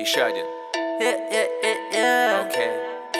Еще один. Окей.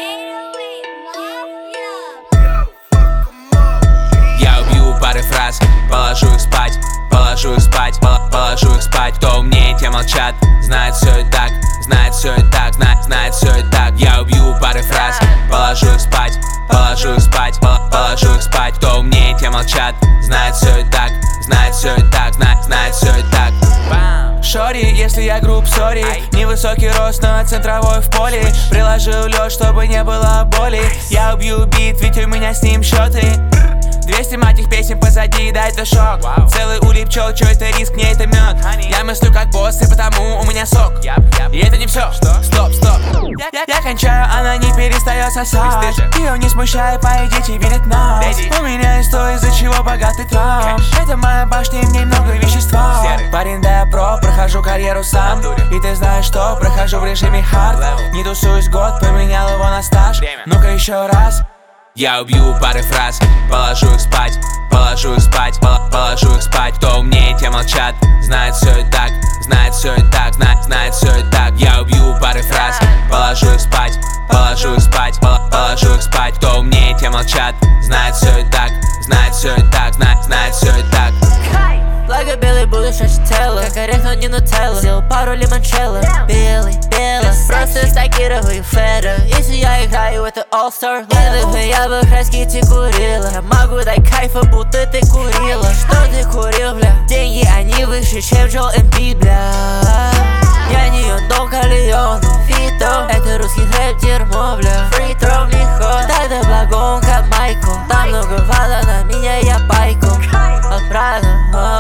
Я убью пары фраз, положу их спать, положу их спать, положу их спать. Кто умнее, те молчат, знает все и так, знает все и так, знает все и так. Я убью пары фраз, положу их спать, положу их спать, положу их спать. Кто умнее, те молчат, знает все и так, знает все и так, знает все и так. Шори, если я груб, сори. Невысокий рост, но центровой в поле. Приложил лед, чтобы не было боли. Я убью бит, ведь у меня с ним счеты. 200 мать их песен позади, да это шок. Целый улей пчел, чё это риск, не это мед. Я мыслю как босс, и потому у меня сок. И это не все, стоп. Я кончаю, она не перестает сосать. Ее не смущай, поедите, видит нас. У меня есть то, из-за чего богатый трам. Это моя башня, и в ней много вещества. Парень, да я про, прохожу карьеру сам. И ты знаешь что, прохожу в режиме хард. Не тусуюсь год, поменял его на стаж. Ну-ка еще раз. Я убью пары фраз, положу их спать, положу их спать, положу их спать. Кто умнее, те молчат, знает все и так, знает все и так, знает все и так. Я убью пары фраз, положу их спать, положу их спать, положу их спать. Кто умнее, те молчат, знает все и так, знает все и так, знает все и так. Благо белый буду шашить тело, как орех, но не нутелла. Сделал пару лимончелло, белый, просто стакировый фэра. Если я играю, это all-star level. Я бы раскити курила. Я могу дать кайфа, будто ты курила. Что ты курил, бля? Деньги, они выше, чем Джоэл Эмбит, бля. Я не Дон Корлеон, Фито. Это русский рэп, дерьмо, бля. Free throw, легко. Тогда благом, как Майкл. Там много вала, на меня я пайку. Отправлю,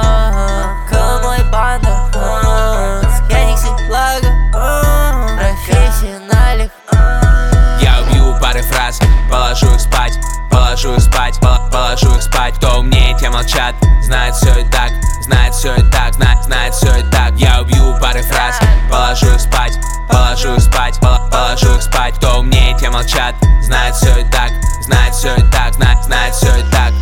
мой банда. Я не ксилага, профессионалик. Я убью пары фраз, положу их спать, положу их спать, положу их спать. Кто умнее, те молчат, знает все и так, знает все и так, знает все и так. Я убью пары фраз, положу их спать, положу их спать, положу их спать. Кто умнее, те молчат, знает все и так, знает все и так, знает все и так.